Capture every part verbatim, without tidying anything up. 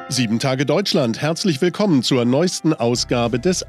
Sieben Tage Deutschland, herzlich willkommen zur neuesten Ausgabe des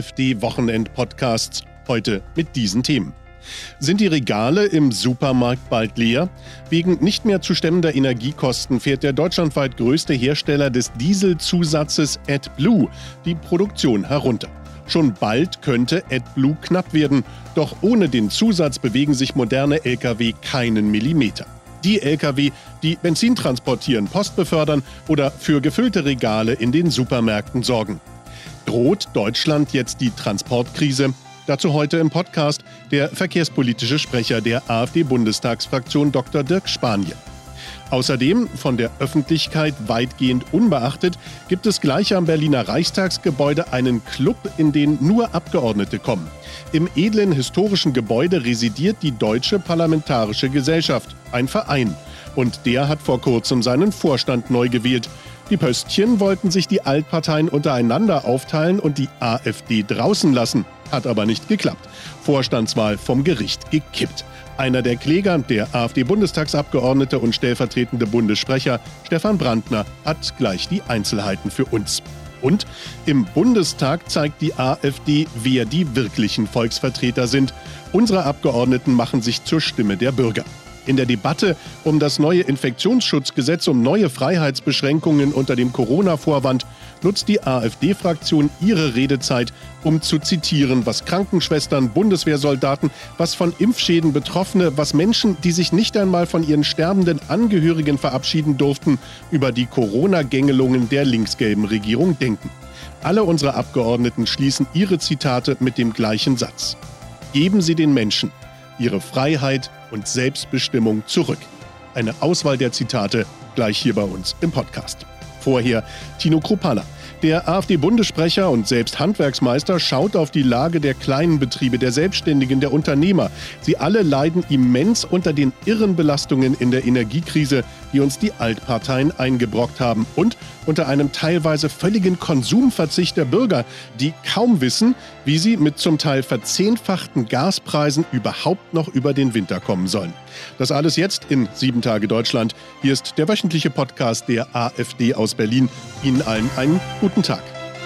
AfD-Wochenend-Podcasts. Heute mit diesen Themen. Sind die Regale im Supermarkt bald leer? Wegen nicht mehr zu stemmender Energiekosten fährt der deutschlandweit größte Hersteller des Dieselzusatzes AdBlue die Produktion herunter. Schon bald könnte AdBlue knapp werden, doch ohne den Zusatz bewegen sich moderne L K W keinen Millimeter. Die L K W, die Benzin transportieren, Post befördern oder für gefüllte Regale in den Supermärkten sorgen. Droht Deutschland jetzt die Transportkrise? Dazu heute im Podcast der verkehrspolitische Sprecher der AfD-Bundestagsfraktion Doktor Dirk Spanien. Außerdem, von der Öffentlichkeit weitgehend unbeachtet, gibt es gleich am Berliner Reichstagsgebäude einen Club, in den nur Abgeordnete kommen. Im edlen historischen Gebäude residiert die Deutsche Parlamentarische Gesellschaft, ein Verein. Und der hat vor kurzem seinen Vorstand neu gewählt. Die Pöstchen wollten sich die Altparteien untereinander aufteilen und die AfD draußen lassen. Hat aber nicht geklappt. Vorstandswahl vom Gericht gekippt. Einer der Kläger, der AfD-Bundestagsabgeordnete und stellvertretende Bundessprecher Stefan Brandner, hat gleich die Einzelheiten für uns. Und im Bundestag zeigt die AfD, wer die wirklichen Volksvertreter sind. Unsere Abgeordneten machen sich zur Stimme der Bürger. In der Debatte um das neue Infektionsschutzgesetz, um neue Freiheitsbeschränkungen unter dem Corona-Vorwand, nutzt die AfD-Fraktion ihre Redezeit, um zu zitieren, was Krankenschwestern, Bundeswehrsoldaten, was von Impfschäden Betroffene, was Menschen, die sich nicht einmal von ihren sterbenden Angehörigen verabschieden durften, über die Corona-Gängelungen der linksgelben Regierung denken. Alle unsere Abgeordneten schließen ihre Zitate mit dem gleichen Satz. Geben Sie den Menschen ihre Freiheit und Selbstbestimmung zurück. Eine Auswahl der Zitate gleich hier bei uns im Podcast. Vorher Tino Kruppalla. Der AfD-Bundessprecher und selbst Handwerksmeister schaut auf die Lage der kleinen Betriebe, der Selbstständigen, der Unternehmer. Sie alle leiden immens unter den irren Belastungen in der Energiekrise, die uns die Altparteien eingebrockt haben, und unter einem teilweise völligen Konsumverzicht der Bürger, die kaum wissen, wie sie mit zum Teil verzehnfachten Gaspreisen überhaupt noch über den Winter kommen sollen. Das alles jetzt in Sieben Tage Deutschland. Hier ist der wöchentliche Podcast der AfD aus Berlin. Ihnen allen einen guten Tag.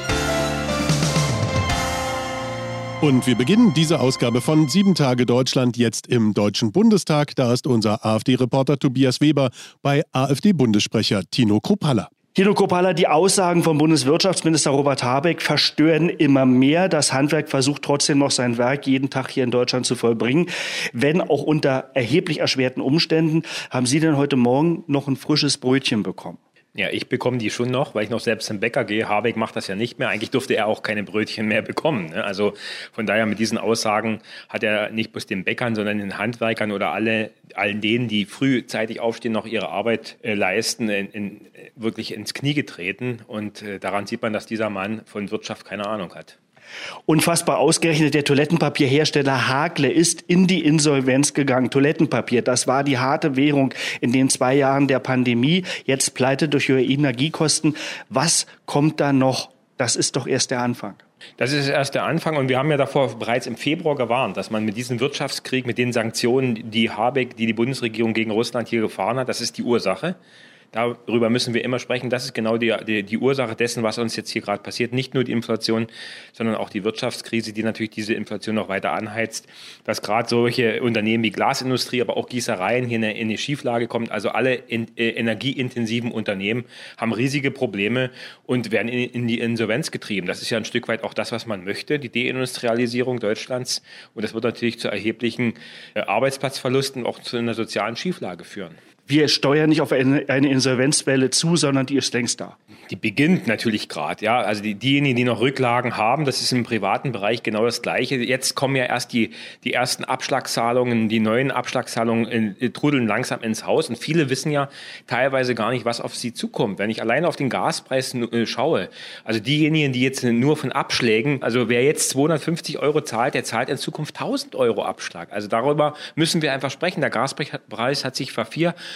Und wir beginnen diese Ausgabe von Sieben Tage Deutschland jetzt im Deutschen Bundestag. Da ist unser AfD-Reporter Tobias Weber bei AfD-Bundessprecher Tino Kruppalla. Tino Kruppalla, die Aussagen vom Bundeswirtschaftsminister Robert Habeck verstören immer mehr. Das Handwerk versucht trotzdem noch sein Werk jeden Tag hier in Deutschland zu vollbringen, wenn auch unter erheblich erschwerten Umständen. Haben Sie denn heute Morgen noch ein frisches Brötchen bekommen? Ja, ich bekomme die schon noch, weil ich noch selbst zum Bäcker gehe. Habeck macht das ja nicht mehr. Eigentlich durfte er auch keine Brötchen mehr bekommen. Also von daher mit diesen Aussagen hat er nicht bloß den Bäckern, sondern den Handwerkern oder alle, allen denen, die frühzeitig aufstehen, noch ihre Arbeit äh, leisten, in, in, wirklich ins Knie getreten. Und äh, daran sieht man, dass dieser Mann von Wirtschaft keine Ahnung hat. Unfassbar, ausgerechnet der Toilettenpapierhersteller Hakle ist in die Insolvenz gegangen. Toilettenpapier, das war die harte Währung in den zwei Jahren der Pandemie. Jetzt pleite durch höhere Energiekosten. Was kommt da noch? Das ist doch erst der Anfang. Das ist erst der Anfang, und wir haben ja davor bereits im Februar gewarnt, dass man mit diesem Wirtschaftskrieg, mit den Sanktionen, die Habeck, die die Bundesregierung gegen Russland hier gefahren hat, das ist die Ursache. Darüber müssen wir immer sprechen. Das ist genau die, die, die Ursache dessen, was uns jetzt hier gerade passiert. Nicht nur die Inflation, sondern auch die Wirtschaftskrise, die natürlich diese Inflation noch weiter anheizt. Dass gerade solche Unternehmen wie Glasindustrie, aber auch Gießereien hier in eine, in eine Schieflage kommt. Also alle in, äh, energieintensiven Unternehmen haben riesige Probleme und werden in, in die Insolvenz getrieben. Das ist ja ein Stück weit auch das, was man möchte, die Deindustrialisierung Deutschlands. Und das wird natürlich zu erheblichen äh, Arbeitsplatzverlusten, auch zu einer sozialen Schieflage führen. Wir steuern nicht auf eine, eine Insolvenzwelle zu, sondern die ist längst da. Die beginnt natürlich gerade, ja. Also die, diejenigen, die noch Rücklagen haben, das ist im privaten Bereich genau das Gleiche. Jetzt kommen ja erst die, die ersten Abschlagszahlungen, die neuen Abschlagszahlungen in, in, trudeln langsam ins Haus. Und viele wissen ja teilweise gar nicht, was auf sie zukommt. Wenn ich alleine auf den Gaspreis äh, schaue, also diejenigen, die jetzt nur von Abschlägen, also wer jetzt zweihundertfünfzig Euro zahlt, der zahlt in Zukunft tausend Euro Abschlag. Also darüber müssen wir einfach sprechen. Der Gaspreis hat sich vervier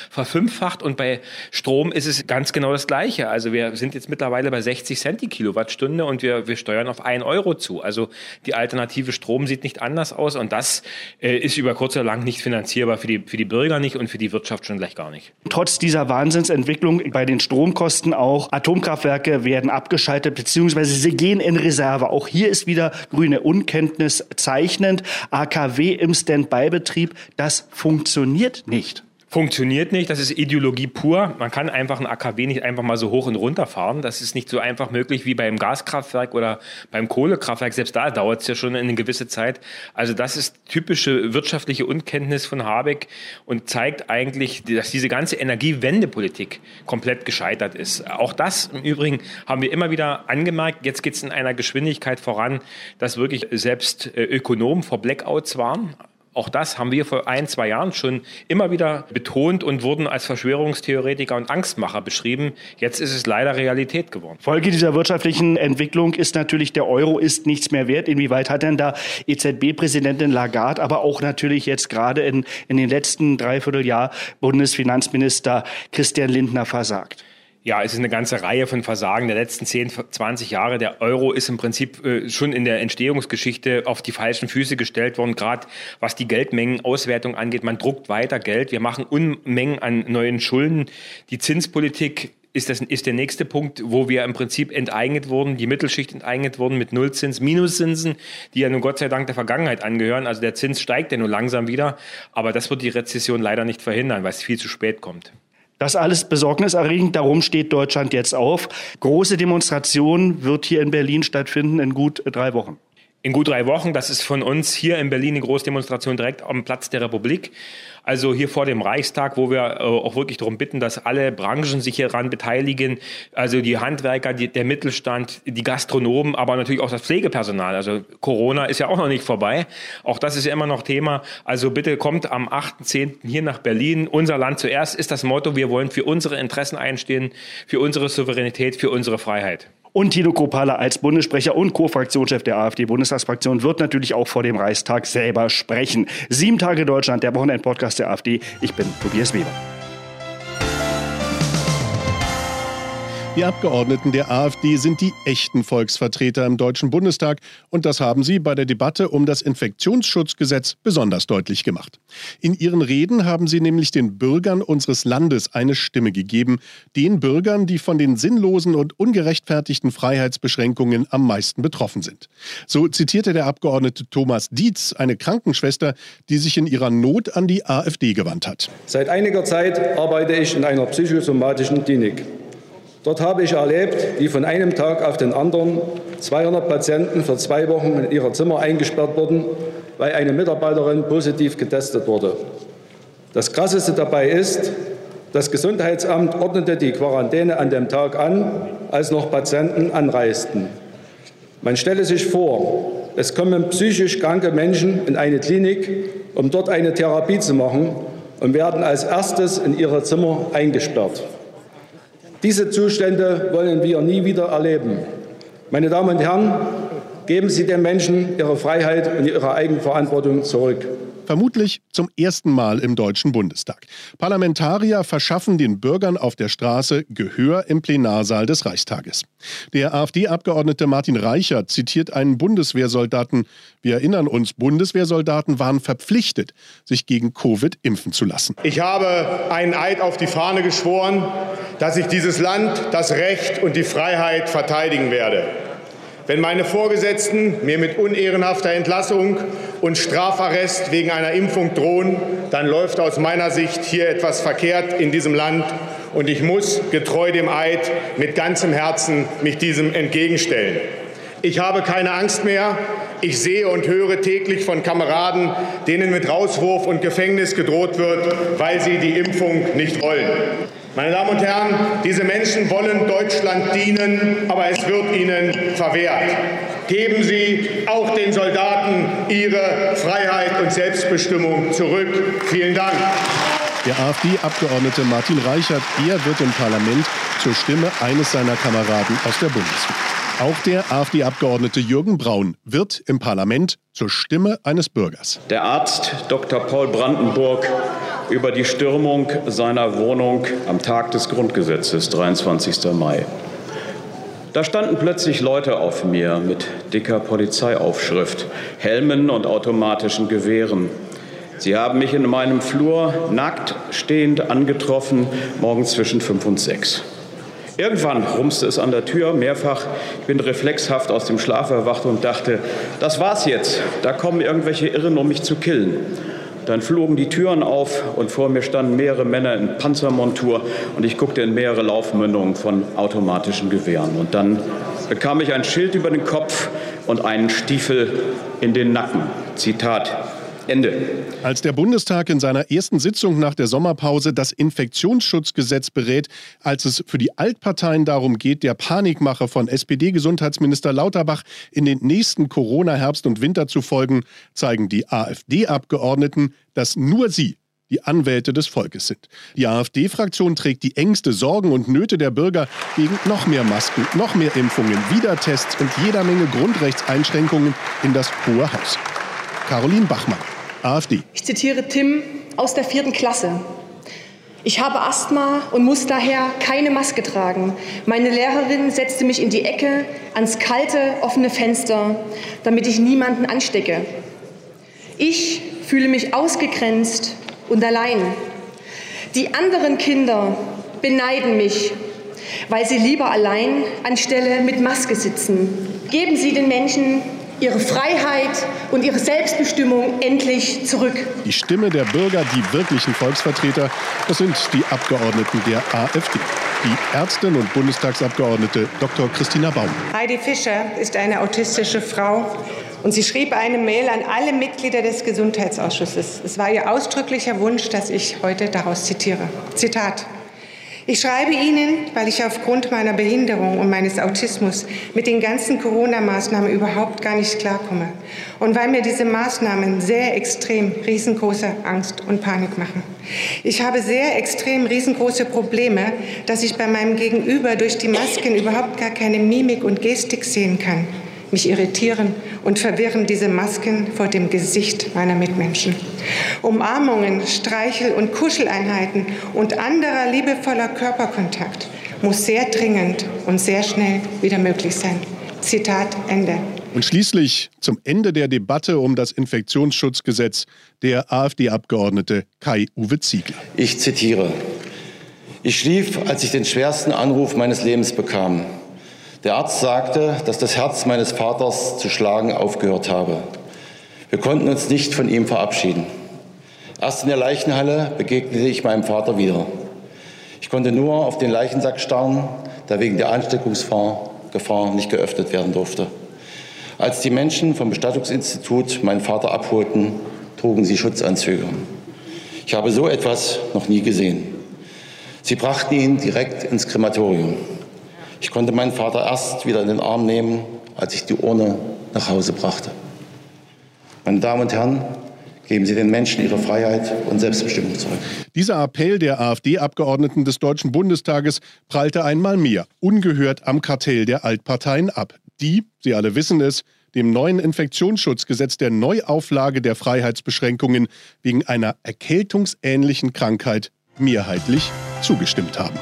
verfünffacht und bei Strom ist es ganz genau das Gleiche. Also wir sind jetzt mittlerweile bei sechzig Cent die Kilowattstunde und wir, wir steuern auf ein Euro zu. Also die alternative Strom sieht nicht anders aus und das äh, ist über kurz oder lang nicht finanzierbar für die, für die Bürger nicht und für die Wirtschaft schon gleich gar nicht. Trotz dieser Wahnsinnsentwicklung bei den Stromkosten auch, Atomkraftwerke werden abgeschaltet bzw. sie gehen in Reserve. Auch hier ist wieder grüne Unkenntnis zeichnend. A K W im Standby-Betrieb, das funktioniert nicht. Funktioniert nicht, das ist Ideologie pur. Man kann einfach ein A K W nicht einfach mal so hoch und runter fahren. Das ist nicht so einfach möglich wie beim Gaskraftwerk oder beim Kohlekraftwerk. Selbst da dauert es ja schon eine gewisse Zeit. Also das ist typische wirtschaftliche Unkenntnis von Habeck und zeigt eigentlich, dass diese ganze Energiewendepolitik komplett gescheitert ist. Auch das im Übrigen haben wir immer wieder angemerkt. Jetzt geht es in einer Geschwindigkeit voran, dass wirklich selbst Ökonomen vor Blackouts waren. Auch das haben wir vor ein, zwei Jahren schon immer wieder betont und wurden als Verschwörungstheoretiker und Angstmacher beschrieben. Jetzt ist es leider Realität geworden. Folge dieser wirtschaftlichen Entwicklung ist natürlich, der Euro ist nichts mehr wert. Inwieweit hat denn da E Z B-Präsidentin Lagarde, aber auch natürlich jetzt gerade in, in den letzten Dreivierteljahr Bundesfinanzminister Christian Lindner versagt? Ja, es ist eine ganze Reihe von Versagen der letzten zehn, zwanzig Jahre. Der Euro ist im Prinzip äh, schon in der Entstehungsgeschichte auf die falschen Füße gestellt worden, gerade was die Geldmengenauswertung angeht. Man druckt weiter Geld, wir machen Unmengen an neuen Schulden. Die Zinspolitik ist, das, ist der nächste Punkt, wo wir im Prinzip enteignet wurden, die Mittelschicht enteignet wurden mit Nullzins, Minuszinsen, die ja nun Gott sei Dank der Vergangenheit angehören. Also der Zins steigt ja nur langsam wieder, aber das wird die Rezession leider nicht verhindern, weil es viel zu spät kommt. Das alles besorgniserregend, darum steht Deutschland jetzt auf. Große Demonstration wird hier in Berlin stattfinden in gut drei Wochen. In gut drei Wochen, das ist von uns hier in Berlin eine Großdemonstration direkt am Platz der Republik. Also hier vor dem Reichstag, wo wir auch wirklich darum bitten, dass alle Branchen sich hieran beteiligen. Also die Handwerker, die, der Mittelstand, die Gastronomen, aber natürlich auch das Pflegepersonal. Also Corona ist ja auch noch nicht vorbei. Auch das ist ja immer noch Thema. Also bitte kommt am achten zehnten hier nach Berlin. Unser Land zuerst ist das Motto. Wir wollen für unsere Interessen einstehen, für unsere Souveränität, für unsere Freiheit. Und Thilo Kropala als Bundessprecher und Co-Fraktionschef der AfD-Bundestagsfraktion wird natürlich auch vor dem Reichstag selber sprechen. Sieben Tage Deutschland, der Wochenend-Podcast der AfD. Ich bin Tobias Weber. Die Abgeordneten der AfD sind die echten Volksvertreter im Deutschen Bundestag und das haben sie bei der Debatte um das Infektionsschutzgesetz besonders deutlich gemacht. In ihren Reden haben sie nämlich den Bürgern unseres Landes eine Stimme gegeben, den Bürgern, die von den sinnlosen und ungerechtfertigten Freiheitsbeschränkungen am meisten betroffen sind. So zitierte der Abgeordnete Thomas Dietz eine Krankenschwester, die sich in ihrer Not an die AfD gewandt hat. Seit einiger Zeit arbeite ich in einer psychosomatischen Klinik. Dort habe ich erlebt, wie von einem Tag auf den anderen zweihundert Patienten für zwei Wochen in ihre Zimmer eingesperrt wurden, weil eine Mitarbeiterin positiv getestet wurde. Das Krasseste dabei ist, das Gesundheitsamt ordnete die Quarantäne an dem Tag an, als noch Patienten anreisten. Man stelle sich vor, es kommen psychisch kranke Menschen in eine Klinik, um dort eine Therapie zu machen und werden als erstes in ihre Zimmer eingesperrt. Diese Zustände wollen wir nie wieder erleben. Meine Damen und Herren, geben Sie den Menschen ihre Freiheit und ihre Eigenverantwortung zurück. Vermutlich zum ersten Mal im Deutschen Bundestag. Parlamentarier verschaffen den Bürgern auf der Straße Gehör im Plenarsaal des Reichstages. Der AfD-Abgeordnete Martin Reichert zitiert einen Bundeswehrsoldaten. Wir erinnern uns, Bundeswehrsoldaten waren verpflichtet, sich gegen Covid impfen zu lassen. Ich habe einen Eid auf die Fahne geschworen, dass ich dieses Land, das Recht und die Freiheit verteidigen werde. Wenn meine Vorgesetzten mir mit unehrenhafter Entlassung und Strafarrest wegen einer Impfung drohen, dann läuft aus meiner Sicht hier etwas verkehrt in diesem Land. Und ich muss, getreu dem Eid, mit ganzem Herzen mich diesem entgegenstellen. Ich habe keine Angst mehr. Ich sehe und höre täglich von Kameraden, denen mit Rauswurf und Gefängnis gedroht wird, weil sie die Impfung nicht wollen. Meine Damen und Herren, diese Menschen wollen Deutschland dienen, aber es wird ihnen verwehrt. Geben Sie auch den Soldaten ihre Freiheit und Selbstbestimmung zurück. Vielen Dank. Der AfD-Abgeordnete Martin Reichert, er wird im Parlament zur Stimme eines seiner Kameraden aus der Bundeswehr. Auch der AfD-Abgeordnete Jürgen Braun wird im Parlament zur Stimme eines Bürgers. Der Arzt Doktor Paul Brandenburg über die Stürmung seiner Wohnung am Tag des Grundgesetzes, dreiundzwanzigsten Mai. Da standen plötzlich Leute auf mir mit dicker Polizeiaufschrift, Helmen und automatischen Gewehren. Sie haben mich in meinem Flur nackt stehend angetroffen, morgens zwischen fünf und sechs. Irgendwann rumste es an der Tür, mehrfach. Ich bin reflexhaft aus dem Schlaf erwacht und dachte, das war's jetzt. Da kommen irgendwelche Irren, um mich zu killen. Dann flogen die Türen auf und vor mir standen mehrere Männer in Panzermontur und ich guckte in mehrere Laufmündungen von automatischen Gewehren. Und dann bekam ich ein Schild über den Kopf und einen Stiefel in den Nacken. Zitat Ende. Als der Bundestag in seiner ersten Sitzung nach der Sommerpause das Infektionsschutzgesetz berät, als es für die Altparteien darum geht, der Panikmache von S P D-Gesundheitsminister Lauterbach in den nächsten Corona-Herbst und Winter zu folgen, zeigen die AfD-Abgeordneten, dass nur sie die Anwälte des Volkes sind. Die AfD-Fraktion trägt die Ängste, Sorgen und Nöte der Bürger wegen noch mehr Masken, noch mehr Impfungen, Wiedertests und jeder Menge Grundrechtseinschränkungen in das Hohe Haus. Caroline Bachmann, AfD. Ich zitiere Tim aus der vierten Klasse. Ich habe Asthma und muss daher keine Maske tragen. Meine Lehrerin setzte mich in die Ecke ans kalte, offene Fenster, damit ich niemanden anstecke. Ich fühle mich ausgegrenzt und allein. Die anderen Kinder beneiden mich, weil sie lieber allein anstelle mit Maske sitzen. Geben Sie den Menschen ihre Freiheit und ihre Selbstbestimmung endlich zurück. Die Stimme der Bürger, die wirklichen Volksvertreter, das sind die Abgeordneten der AfD. Die Ärztin und Bundestagsabgeordnete Doktor Christina Baum. Heidi Fischer ist eine autistische Frau und sie schrieb eine Mail an alle Mitglieder des Gesundheitsausschusses. Es war ihr ausdrücklicher Wunsch, dass ich heute daraus zitiere. Zitat. Ich schreibe Ihnen, weil ich aufgrund meiner Behinderung und meines Autismus mit den ganzen Corona-Maßnahmen überhaupt gar nicht klarkomme und weil mir diese Maßnahmen sehr extrem riesengroße Angst und Panik machen. Ich habe sehr extrem riesengroße Probleme, dass ich bei meinem Gegenüber durch die Masken überhaupt gar keine Mimik und Gestik sehen kann. Mich irritieren und verwirren diese Masken vor dem Gesicht meiner Mitmenschen. Umarmungen, Streichel- und Kuscheleinheiten und anderer liebevoller Körperkontakt muss sehr dringend und sehr schnell wieder möglich sein. Zitat Ende. Und schließlich zum Ende der Debatte um das Infektionsschutzgesetz der AfD-Abgeordnete Kai-Uwe Ziegler. Ich zitiere. Ich schlief, als ich den schwersten Anruf meines Lebens bekam. Der Arzt sagte, dass das Herz meines Vaters zu schlagen aufgehört habe. Wir konnten uns nicht von ihm verabschieden. Erst in der Leichenhalle begegnete ich meinem Vater wieder. Ich konnte nur auf den Leichensack starren, der wegen der Ansteckungsgefahr nicht geöffnet werden durfte. Als die Menschen vom Bestattungsinstitut meinen Vater abholten, trugen sie Schutzanzüge. Ich habe so etwas noch nie gesehen. Sie brachten ihn direkt ins Krematorium. Ich konnte meinen Vater erst wieder in den Arm nehmen, als ich die Urne nach Hause brachte. Meine Damen und Herren, geben Sie den Menschen ihre Freiheit und Selbstbestimmung zurück. Dieser Appell der AfD-Abgeordneten des Deutschen Bundestages prallte einmal mehr ungehört am Kartell der Altparteien ab, die, Sie alle wissen es, dem neuen Infektionsschutzgesetz der Neuauflage der Freiheitsbeschränkungen wegen einer erkältungsähnlichen Krankheit mehrheitlich zugestimmt haben.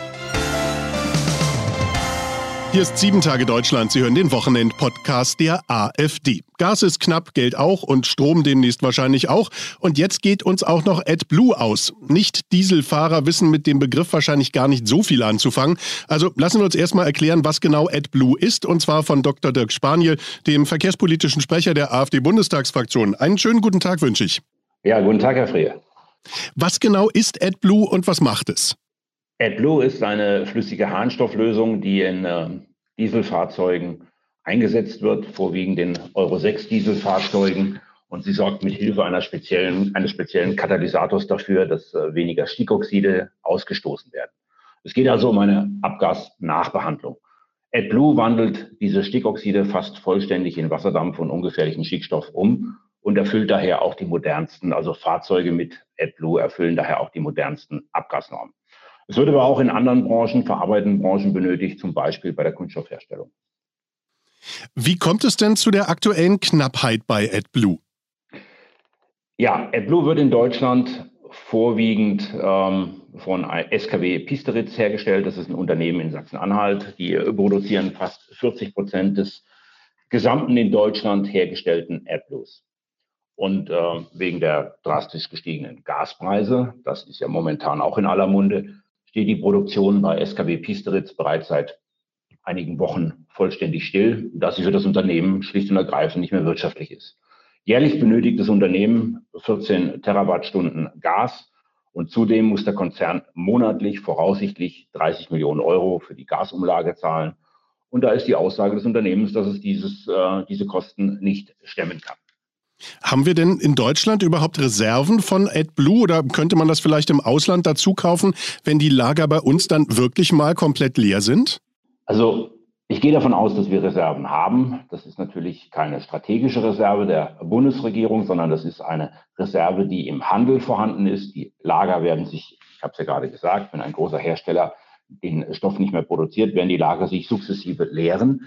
Hier ist sieben Tage Deutschland. Sie hören den Wochenend-Podcast der AfD. Gas ist knapp, Geld auch und Strom demnächst wahrscheinlich auch. Und jetzt geht uns auch noch AdBlue aus. Nicht-Dieselfahrer wissen mit dem Begriff wahrscheinlich gar nicht so viel anzufangen. Also lassen wir uns erstmal erklären, was genau AdBlue ist. Und zwar von Doktor Dirk Spaniel, dem verkehrspolitischen Sprecher der AfD-Bundestagsfraktion. Einen schönen guten Tag wünsche ich. Ja, guten Tag, Herr Frey. Was genau ist AdBlue und was macht es? AdBlue ist eine flüssige Harnstofflösung, die in äh, Dieselfahrzeugen eingesetzt wird, vorwiegend in Euro sechs Dieselfahrzeugen. Und sie sorgt mit Hilfe einer speziellen, eines speziellen Katalysators dafür, dass äh, weniger Stickoxide ausgestoßen werden. Es geht also um eine Abgasnachbehandlung. AdBlue wandelt diese Stickoxide fast vollständig in Wasserdampf und ungefährlichen Stickstoff um und erfüllt daher auch die modernsten, also Fahrzeuge mit AdBlue erfüllen daher auch die modernsten Abgasnormen. Es wird aber auch in anderen Branchen, verarbeitenden Branchen benötigt, zum Beispiel bei der Kunststoffherstellung. Wie kommt es denn zu der aktuellen Knappheit bei AdBlue? Ja, AdBlue wird in Deutschland vorwiegend ähm, von S K W Piesteritz hergestellt. Das ist ein Unternehmen in Sachsen-Anhalt. Die produzieren fast vierzig Prozent des gesamten in Deutschland hergestellten AdBlues. Und äh, wegen der drastisch gestiegenen Gaspreise, das ist ja momentan auch in aller Munde, steht die Produktion bei S K W Piesteritz bereits seit einigen Wochen vollständig still, da sie für das Unternehmen schlicht und ergreifend nicht mehr wirtschaftlich ist. Jährlich benötigt das Unternehmen vierzehn Terawattstunden Gas und zudem muss der Konzern monatlich voraussichtlich dreißig Millionen Euro für die Gasumlage zahlen. Und da ist die Aussage des Unternehmens, dass es dieses, äh, diese Kosten nicht stemmen kann. Haben wir denn in Deutschland überhaupt Reserven von AdBlue oder könnte man das vielleicht im Ausland dazu kaufen, wenn die Lager bei uns dann wirklich mal komplett leer sind? Also ich gehe davon aus, dass wir Reserven haben. Das ist natürlich keine strategische Reserve der Bundesregierung, sondern das ist eine Reserve, die im Handel vorhanden ist. Die Lager werden sich, ich habe es ja gerade gesagt, wenn ein großer Hersteller den Stoff nicht mehr produziert, werden die Lager sich sukzessive leeren.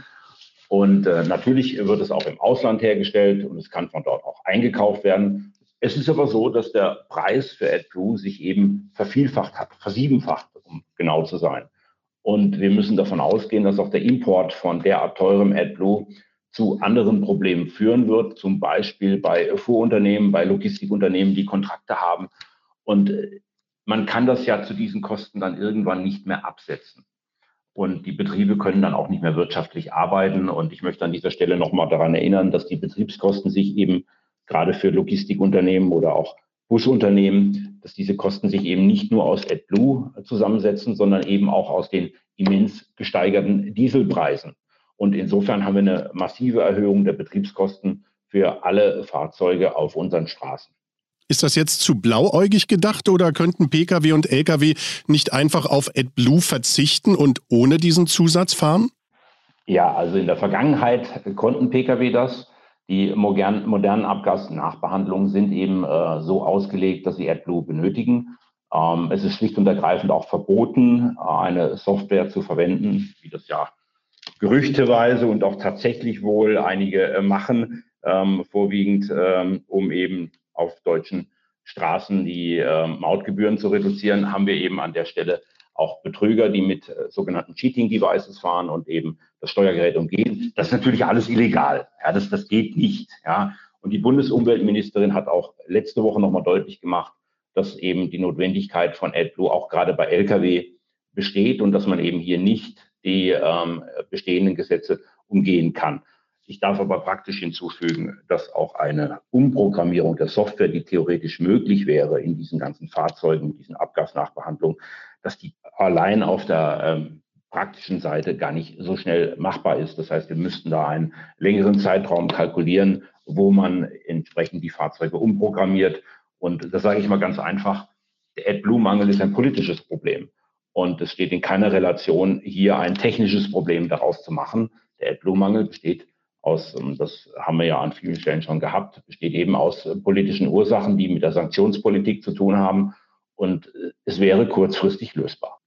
Und äh, natürlich wird es auch im Ausland hergestellt und es kann von dort auch eingekauft werden. Es ist aber so, dass der Preis für AdBlue sich eben vervielfacht hat, versiebenfacht, um genau zu sein. Und wir müssen davon ausgehen, dass auch der Import von derart teurem AdBlue zu anderen Problemen führen wird, zum Beispiel bei Fuhrunternehmen, bei Logistikunternehmen, die Kontrakte haben. Und man kann das ja zu diesen Kosten dann irgendwann nicht mehr absetzen. Und die Betriebe können dann auch nicht mehr wirtschaftlich arbeiten. Und ich möchte an dieser Stelle nochmal daran erinnern, dass die Betriebskosten sich eben gerade für Logistikunternehmen oder auch Busunternehmen, dass diese Kosten sich eben nicht nur aus AdBlue zusammensetzen, sondern eben auch aus den immens gesteigerten Dieselpreisen. Und insofern haben wir eine massive Erhöhung der Betriebskosten für alle Fahrzeuge auf unseren Straßen. Ist das jetzt zu blauäugig gedacht oder könnten Pkw und Lkw nicht einfach auf AdBlue verzichten und ohne diesen Zusatz fahren? Ja, also in der Vergangenheit konnten Pkw das. Die modernen, modernen Abgasnachbehandlungen sind eben äh, so ausgelegt, dass sie AdBlue benötigen. Ähm, es ist schlicht und ergreifend auch verboten, eine Software zu verwenden, wie das ja gerüchteweise und auch tatsächlich wohl einige äh, machen, ähm, vorwiegend ähm, um eben auf deutschen Straßen die äh, Mautgebühren zu reduzieren, haben wir eben an der Stelle auch Betrüger, die mit äh, sogenannten Cheating-Devices fahren und eben das Steuergerät umgehen. Das ist natürlich alles illegal. Ja, das, das geht nicht. Ja. Und die Bundesumweltministerin hat auch letzte Woche nochmal deutlich gemacht, dass eben die Notwendigkeit von AdBlue auch gerade bei Lkw besteht und dass man eben hier nicht die ähm, bestehenden Gesetze umgehen kann. Ich darf aber praktisch hinzufügen, dass auch eine Umprogrammierung der Software, die theoretisch möglich wäre in diesen ganzen Fahrzeugen, mit diesen Abgasnachbehandlungen, dass die allein auf der ähm, praktischen Seite gar nicht so schnell machbar ist. Das heißt, wir müssten da einen längeren Zeitraum kalkulieren, wo man entsprechend die Fahrzeuge umprogrammiert. Und das sage ich mal ganz einfach, der AdBlue-Mangel ist ein politisches Problem. Und es steht in keiner Relation, hier ein technisches Problem daraus zu machen. Der AdBlue-Mangel besteht aus, das haben wir ja an vielen Stellen schon gehabt, besteht eben aus politischen Ursachen, die mit der Sanktionspolitik zu tun haben. Und es wäre kurzfristig lösbar.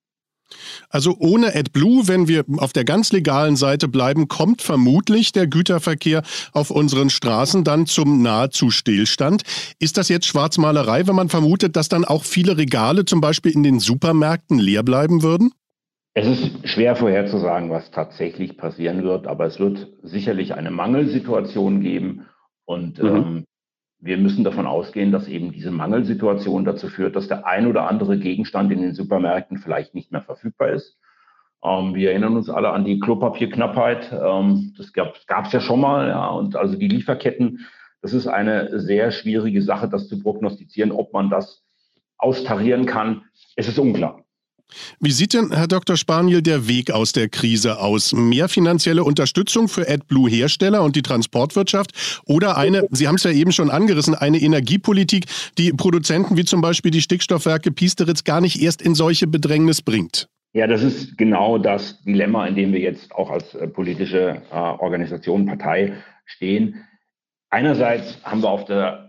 Also ohne AdBlue, wenn wir auf der ganz legalen Seite bleiben, kommt vermutlich der Güterverkehr auf unseren Straßen dann zum nahezu Stillstand. Ist das jetzt Schwarzmalerei, wenn man vermutet, dass dann auch viele Regale zum Beispiel in den Supermärkten leer bleiben würden? Es ist schwer vorherzusagen, was tatsächlich passieren wird, aber es wird sicherlich eine Mangelsituation geben und mhm. ähm, wir müssen davon ausgehen, dass eben diese Mangelsituation dazu führt, dass der ein oder andere Gegenstand in den Supermärkten vielleicht nicht mehr verfügbar ist. Ähm, wir erinnern uns alle an die Klopapierknappheit. Ähm, das gab es ja schon mal. Ja, und also die Lieferketten, das ist eine sehr schwierige Sache, das zu prognostizieren, ob man das austarieren kann. Es ist unklar. Wie sieht denn, Herr Doktor Spaniel, der Weg aus der Krise aus? Mehr finanzielle Unterstützung für AdBlue-Hersteller und die Transportwirtschaft oder eine, Sie haben es ja eben schon angerissen, eine Energiepolitik, die Produzenten wie zum Beispiel die Stickstoffwerke Piesteritz gar nicht erst in solche Bedrängnis bringt? Ja, das ist genau das Dilemma, in dem wir jetzt auch als äh, politische äh, Organisation, Partei stehen. Einerseits haben wir auf der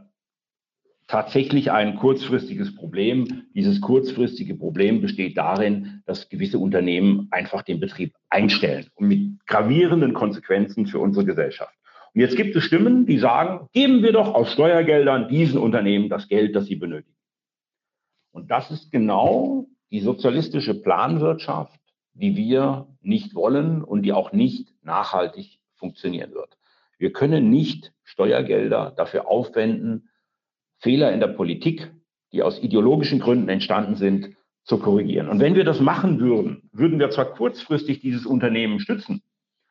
tatsächlich ein kurzfristiges Problem. Dieses kurzfristige Problem besteht darin, dass gewisse Unternehmen einfach den Betrieb einstellen und mit gravierenden Konsequenzen für unsere Gesellschaft. Und jetzt gibt es Stimmen, die sagen, geben wir doch aus Steuergeldern diesen Unternehmen das Geld, das sie benötigen. Und das ist genau die sozialistische Planwirtschaft, die wir nicht wollen und die auch nicht nachhaltig funktionieren wird. Wir können nicht Steuergelder dafür aufwenden, Fehler in der Politik, die aus ideologischen Gründen entstanden sind, zu korrigieren. Und wenn wir das machen würden, würden wir zwar kurzfristig dieses Unternehmen stützen,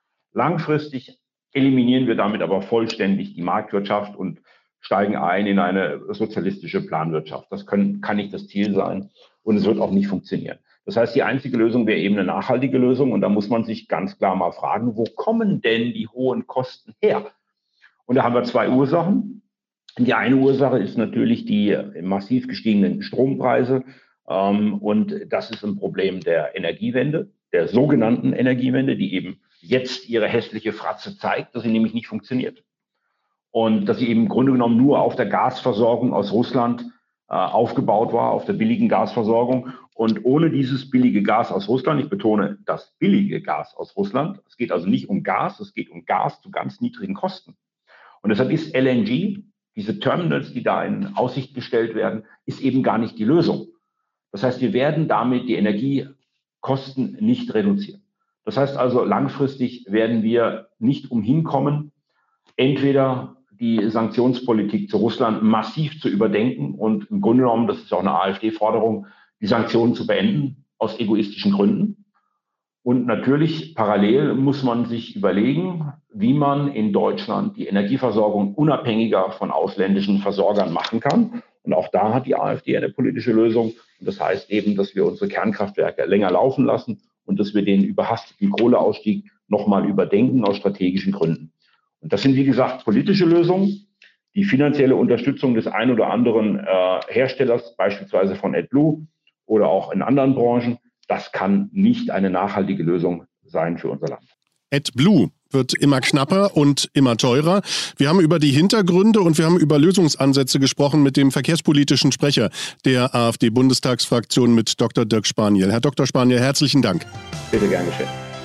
langfristig eliminieren wir damit aber vollständig die Marktwirtschaft und steigen ein in eine sozialistische Planwirtschaft. Das können, kann nicht das Ziel sein und es wird auch nicht funktionieren. Das heißt, die einzige Lösung wäre eben eine nachhaltige Lösung und da muss man sich ganz klar mal fragen, wo kommen denn die hohen Kosten her? Und da haben wir zwei Ursachen. Die eine Ursache ist natürlich die massiv gestiegenen Strompreise ähm, und das ist ein Problem der Energiewende, der sogenannten Energiewende, die eben jetzt ihre hässliche Fratze zeigt, dass sie nämlich nicht funktioniert. Und dass sie eben im Grunde genommen nur auf der Gasversorgung aus Russland äh, aufgebaut war, auf der billigen Gasversorgung. Und ohne dieses billige Gas aus Russland, ich betone das billige Gas aus Russland, es geht also nicht um Gas, es geht um Gas zu ganz niedrigen Kosten. Und deshalb ist L N G, diese Terminals, die da in Aussicht gestellt werden, ist eben gar nicht die Lösung. Das heißt, wir werden damit die Energiekosten nicht reduzieren. Das heißt also, langfristig werden wir nicht umhin kommen, entweder die Sanktionspolitik zu Russland massiv zu überdenken und im Grunde genommen, das ist auch eine AfD-Forderung, die Sanktionen zu beenden aus egoistischen Gründen. Und natürlich parallel muss man sich überlegen, wie man in Deutschland die Energieversorgung unabhängiger von ausländischen Versorgern machen kann. Und auch da hat die AfD eine politische Lösung. Und das heißt eben, dass wir unsere Kernkraftwerke länger laufen lassen und dass wir den überhasteten Kohleausstieg nochmal überdenken aus strategischen Gründen. Und das sind, wie gesagt, politische Lösungen. Die finanzielle Unterstützung des ein oder anderen äh, Herstellers, beispielsweise von AdBlue oder auch in anderen Branchen, das kann nicht eine nachhaltige Lösung sein für unser Land. AdBlue wird immer knapper und immer teurer. Wir haben über die Hintergründe und wir haben über Lösungsansätze gesprochen mit dem verkehrspolitischen Sprecher der AfD-Bundestagsfraktion, mit Doktor Dirk Spaniel. Herr Doktor Spaniel, herzlichen Dank. Bitte gern geschehen.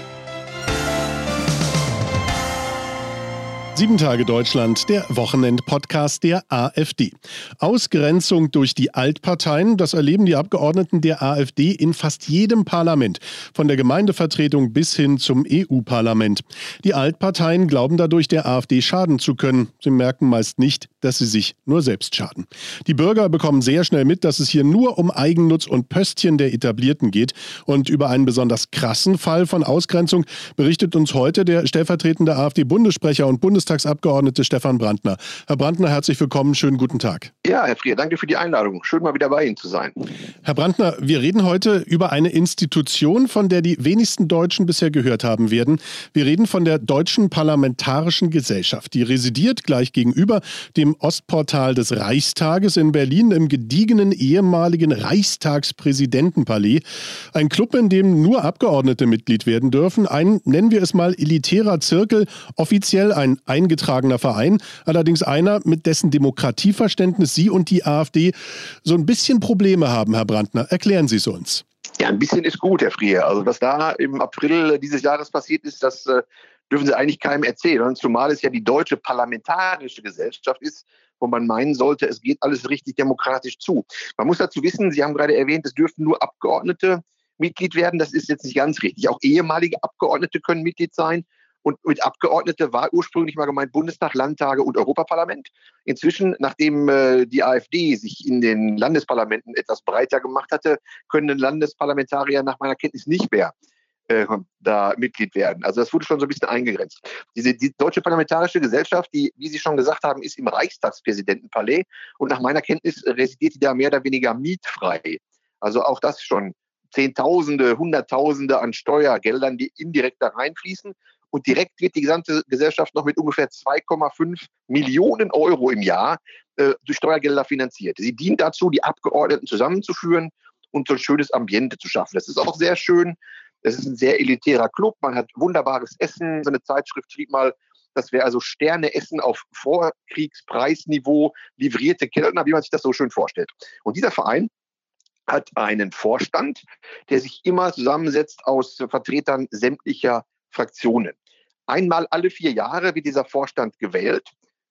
Sieben Tage Deutschland, der Wochenend-Podcast der AfD. Ausgrenzung durch die Altparteien, das erleben die Abgeordneten der AfD in fast jedem Parlament, von der Gemeindevertretung bis hin zum E U-Parlament. Die Altparteien glauben dadurch, der AfD schaden zu können. Sie merken meist nicht, dass sie sich nur selbst schaden. Die Bürger bekommen sehr schnell mit, dass es hier nur um Eigennutz und Pöstchen der Etablierten geht. Und über einen besonders krassen Fall von Ausgrenzung berichtet uns heute der stellvertretende AfD-Bundessprecher und Bundestagsabgeordnete Stefan Brandner. Herr Brandner, herzlich willkommen, schönen guten Tag. Ja, Herr Frier, danke für die Einladung. Schön, mal wieder bei Ihnen zu sein. Herr Brandner, wir reden heute über eine Institution, von der die wenigsten Deutschen bisher gehört haben werden. Wir reden von der Deutschen Parlamentarischen Gesellschaft. Die residiert gleich gegenüber dem Ostportal des Reichstages in Berlin im gediegenen ehemaligen Reichstagspräsidentenpalais. Ein Club, in dem nur Abgeordnete Mitglied werden dürfen. Ein, nennen wir es mal, elitärer Zirkel, offiziell ein eingetragener Verein, allerdings einer, mit dessen Demokratieverständnis Sie und die AfD so ein bisschen Probleme haben, Herr Brandner. Erklären Sie es uns. Ja, ein bisschen ist gut, Herr Frier. Also was da im April dieses Jahres passiert ist, das äh, dürfen Sie eigentlich keinem erzählen. Zumal es ja die Deutsche Parlamentarische Gesellschaft ist, wo man meinen sollte, es geht alles richtig demokratisch zu. Man muss dazu wissen, Sie haben gerade erwähnt, es dürfen nur Abgeordnete Mitglied werden. Das ist jetzt nicht ganz richtig. Auch ehemalige Abgeordnete können Mitglied sein. Und mit Abgeordnete war ursprünglich mal gemeint Bundestag, Landtage und Europaparlament. Inzwischen, nachdem äh, die AfD sich in den Landesparlamenten etwas breiter gemacht hatte, können Landesparlamentarier nach meiner Kenntnis nicht mehr äh, da Mitglied werden. Also das wurde schon so ein bisschen eingegrenzt. Diese die Deutsche Parlamentarische Gesellschaft, die, wie Sie schon gesagt haben, ist im Reichstagspräsidentenpalais. Und nach meiner Kenntnis residiert die da mehr oder weniger mietfrei. Also auch das schon Zehntausende, Hunderttausende an Steuergeldern, die indirekt da reinfließen. Und direkt wird die gesamte Gesellschaft noch mit ungefähr zwei Komma fünf Millionen Euro im Jahr äh, durch Steuergelder finanziert. Sie dient dazu, die Abgeordneten zusammenzuführen und so ein schönes Ambiente zu schaffen. Das ist auch sehr schön. Es ist ein sehr elitärer Club. Man hat wunderbares Essen. So eine Zeitschrift schrieb mal, das wäre also Sterneessen auf Vorkriegspreisniveau, livrierte Kellner, wie man sich das so schön vorstellt. Und dieser Verein hat einen Vorstand, der sich immer zusammensetzt aus Vertretern sämtlicher Fraktionen. Einmal alle vier Jahre wird dieser Vorstand gewählt.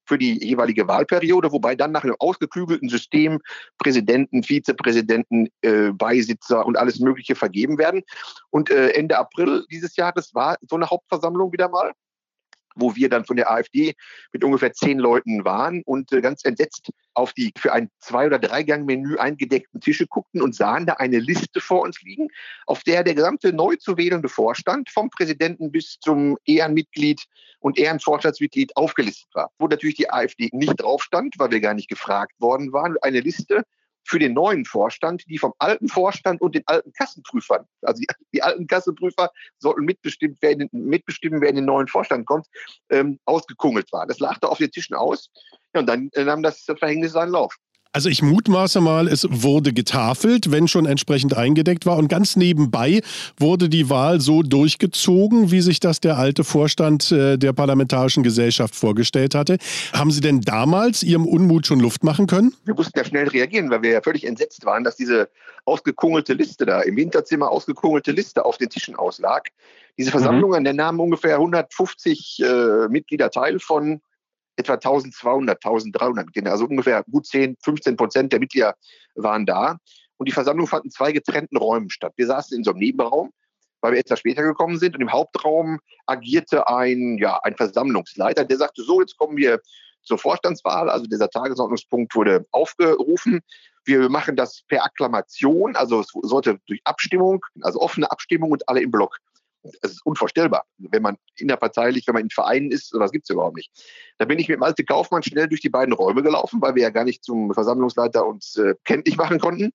für die jeweilige Wahlperiode, wobei dann nach einem ausgeklügelten System Präsidenten, Vizepräsidenten, äh, Beisitzer und alles Mögliche vergeben werden. Und äh, Ende April dieses Jahres war so eine Hauptversammlung wieder mal, wo wir dann von der AfD mit ungefähr zehn Leuten waren und äh, ganz entsetzt auf die für ein Zwei- oder Dreigang-Menü eingedeckten Tische guckten und sahen da eine Liste vor uns liegen, auf der der gesamte neu zu wählende Vorstand vom Präsidenten bis zum Ehrenmitglied und Ehrenvorstandsmitglied aufgelistet war. Wo natürlich die AfD nicht drauf stand, weil wir gar nicht gefragt worden waren. Eine Liste für den neuen Vorstand, die vom alten Vorstand und den alten Kassenprüfern, also die, die alten Kassenprüfer sollten mitbestimmt werden, mitbestimmen, wer in den neuen Vorstand kommt, ähm, ausgekungelt war. Das lag da auf den Tischen aus. Ja, und dann äh, nahm das Verhängnis seinen Lauf. Also ich mutmaße mal, es wurde getafelt, wenn schon entsprechend eingedeckt war. Und ganz nebenbei wurde die Wahl so durchgezogen, wie sich das der alte Vorstand äh, der Parlamentarischen Gesellschaft vorgestellt hatte. Haben Sie denn damals Ihrem Unmut schon Luft machen können? Wir mussten ja schnell reagieren, weil wir ja völlig entsetzt waren, dass diese ausgekungelte Liste da, im Hinterzimmer ausgekungelte Liste auf den Tischen auslag. Diese Versammlung, mhm. an der nahmen ungefähr hundertfünfzig äh, Mitglieder teil von etwa eintausendzweihundert, eintausenddreihundert Mitglieder, also ungefähr gut zehn, fünfzehn Prozent der Mitglieder waren da. Und die Versammlung fand in zwei getrennten Räumen statt. Wir saßen in so einem Nebenraum, weil wir etwas später gekommen sind. Und im Hauptraum agierte ein, ja, ein Versammlungsleiter, der sagte, so, jetzt kommen wir zur Vorstandswahl. Also dieser Tagesordnungspunkt wurde aufgerufen. Wir machen das per Akklamation, also es sollte durch Abstimmung, also offene Abstimmung und alle im Block. Es ist unvorstellbar, wenn man innerparteilich, wenn man in Vereinen ist, sowas gibt es überhaupt nicht. Da bin ich mit Malte Kaufmann schnell durch die beiden Räume gelaufen, weil wir ja gar nicht zum Versammlungsleiter uns äh, kenntlich machen konnten.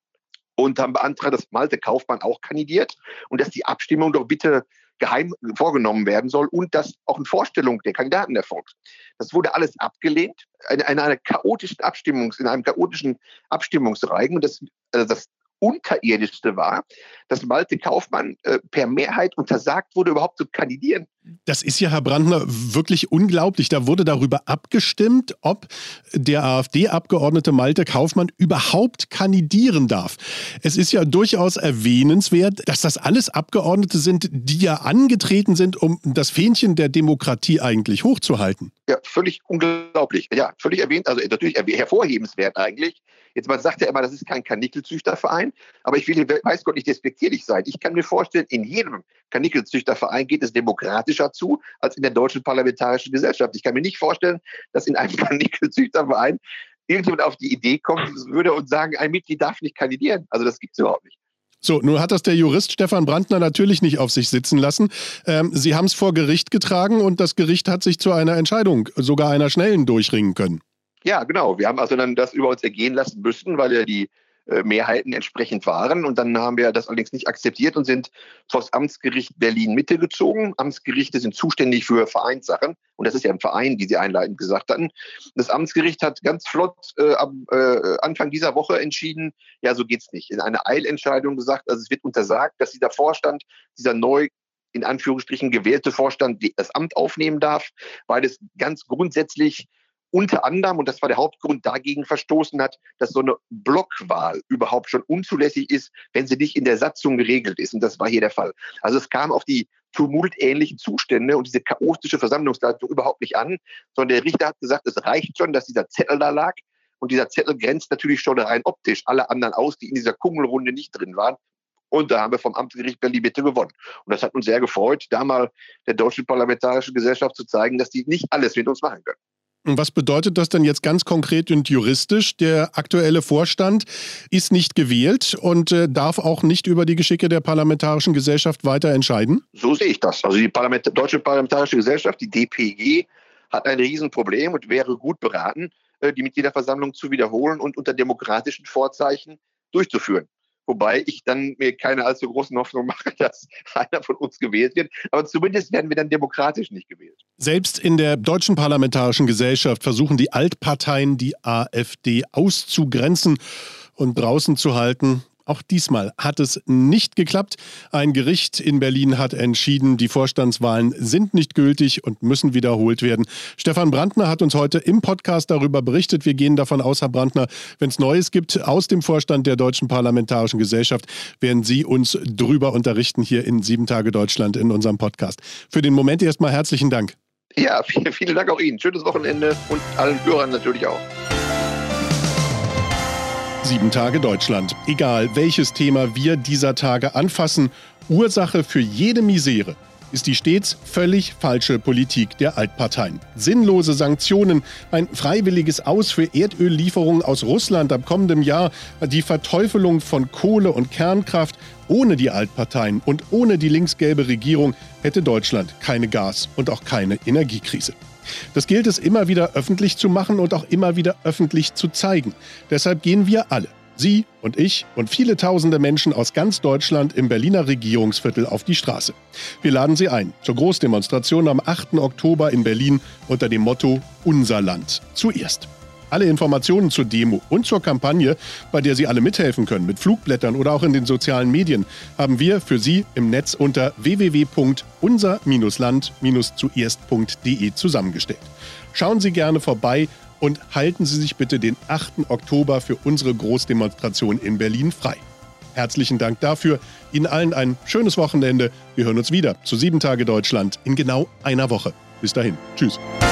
Und haben beantragt, dass Malte Kaufmann auch kandidiert und dass die Abstimmung doch bitte geheim vorgenommen werden soll und dass auch eine Vorstellung der Kandidaten erfolgt. Das wurde alles abgelehnt in, in einer chaotischen Abstimmungs, in einem chaotischen Abstimmungsreigen. Und das, also das Unterirdischste war, dass Malte Kaufmann äh, per Mehrheit untersagt wurde, überhaupt zu kandidieren. Das ist ja, Herr Brandner, wirklich unglaublich. Da wurde darüber abgestimmt, ob der AfD-Abgeordnete Malte Kaufmann überhaupt kandidieren darf. Es ist ja durchaus erwähnenswert, dass das alles Abgeordnete sind, die ja angetreten sind, um das Fähnchen der Demokratie eigentlich hochzuhalten. Ja, völlig unglaublich. Ja, völlig erwähnt, also natürlich hervorhebenswert eigentlich. Jetzt, man sagt ja immer, das ist kein Karnickelzüchterverein, aber ich will, weiß Gott, nicht despektierlich sein. Ich kann mir vorstellen, in jedem Karnickelzüchterverein geht es demokratischer zu als in der Deutschen Parlamentarischen Gesellschaft. Ich kann mir nicht vorstellen, dass in einem Karnickelzüchterverein irgendjemand auf die Idee kommt würde und sagen, ein Mitglied darf nicht kandidieren. Also das gibt es überhaupt nicht. So, nun hat das der Jurist Stefan Brandner natürlich nicht auf sich sitzen lassen. Ähm, Sie haben es vor Gericht getragen und das Gericht hat sich zu einer Entscheidung, sogar einer schnellen, durchringen können. Ja, genau. Wir haben also dann das über uns ergehen lassen müssen, weil ja die äh, Mehrheiten entsprechend waren. Und dann haben wir das allerdings nicht akzeptiert und sind vor das Amtsgericht Berlin-Mitte gezogen. Amtsgerichte sind zuständig für Vereinssachen. Und das ist ja ein Verein, wie Sie einleitend gesagt hatten. Das Amtsgericht hat ganz flott äh, am äh, Anfang dieser Woche entschieden, ja, so geht's nicht. In einer Eilentscheidung gesagt, also es wird untersagt, dass dieser Vorstand, dieser neu in Anführungsstrichen gewählte Vorstand das Amt aufnehmen darf, weil es ganz grundsätzlich unter anderem, und das war der Hauptgrund, dagegen verstoßen hat, dass so eine Blockwahl überhaupt schon unzulässig ist, wenn sie nicht in der Satzung geregelt ist. Und das war hier der Fall. Also es kam auf die tumultähnlichen Zustände und diese chaotische Versammlungsleitung überhaupt nicht an, sondern der Richter hat gesagt, es reicht schon, dass dieser Zettel da lag. Und dieser Zettel grenzt natürlich schon rein optisch alle anderen aus, die in dieser Kungelrunde nicht drin waren. Und da haben wir vom Amtsgericht Berlin-Mitte gewonnen. Und das hat uns sehr gefreut, da mal der Deutschen Parlamentarischen Gesellschaft zu zeigen, dass die nicht alles mit uns machen können. Und was bedeutet das denn jetzt ganz konkret und juristisch? Der aktuelle Vorstand ist nicht gewählt und äh, darf auch nicht über die Geschicke der Parlamentarischen Gesellschaft weiter entscheiden? So sehe ich das. Also die Parlament- Deutsche Parlamentarische Gesellschaft, die D P G, hat ein Riesenproblem und wäre gut beraten, äh, die Mitgliederversammlung zu wiederholen und unter demokratischen Vorzeichen durchzuführen. Wobei ich dann mir keine allzu großen Hoffnung mache, dass einer von uns gewählt wird. Aber zumindest werden wir dann demokratisch nicht gewählt. Selbst in der Deutschen Parlamentarischen Gesellschaft versuchen die Altparteien, die AfD auszugrenzen und draußen zu halten. Auch diesmal hat es nicht geklappt. Ein Gericht in Berlin hat entschieden, die Vorstandswahlen sind nicht gültig und müssen wiederholt werden. Stefan Brandner hat uns heute im Podcast darüber berichtet. Wir gehen davon aus, Herr Brandner, wenn es Neues gibt aus dem Vorstand der Deutschen Parlamentarischen Gesellschaft, werden Sie uns drüber unterrichten hier in sieben Tage Deutschland in unserem Podcast. Für den Moment erstmal herzlichen Dank. Ja, vielen, vielen Dank auch Ihnen. Schönes Wochenende und allen Hörern natürlich auch. Sieben Tage Deutschland. Egal, welches Thema wir dieser Tage anfassen, Ursache für jede Misere ist die stets völlig falsche Politik der Altparteien. Sinnlose Sanktionen, ein freiwilliges Aus für Erdöllieferungen aus Russland ab kommendem Jahr, die Verteufelung von Kohle und Kernkraft. Ohne die Altparteien und ohne die linksgelbe Regierung hätte Deutschland keine Gas- und auch keine Energiekrise. Das gilt es immer wieder öffentlich zu machen und auch immer wieder öffentlich zu zeigen. Deshalb gehen wir alle, Sie und ich und viele tausende Menschen aus ganz Deutschland im Berliner Regierungsviertel auf die Straße. Wir laden Sie ein zur Großdemonstration am achten Oktober in Berlin unter dem Motto Unser Land zuerst. Alle Informationen zur Demo und zur Kampagne, bei der Sie alle mithelfen können, mit Flugblättern oder auch in den sozialen Medien, haben wir für Sie im Netz unter w w w punkt unser Land zuerst punkt d e zusammengestellt. Schauen Sie gerne vorbei und halten Sie sich bitte den achten Oktober für unsere Großdemonstration in Berlin frei. Herzlichen Dank dafür. Ihnen allen ein schönes Wochenende. Wir hören uns wieder zu sieben Tage Deutschland in genau einer Woche. Bis dahin. Tschüss.